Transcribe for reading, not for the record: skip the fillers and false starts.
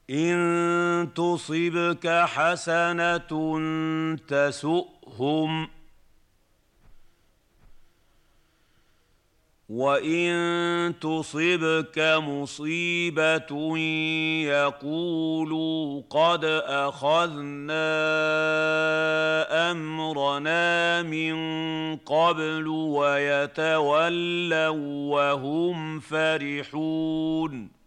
إن تصبك حسنة تسؤهم، وإن تصبك مصيبة يقولوا قد أخذنا أمرنا من قبل ويتولوا وهم فرحون.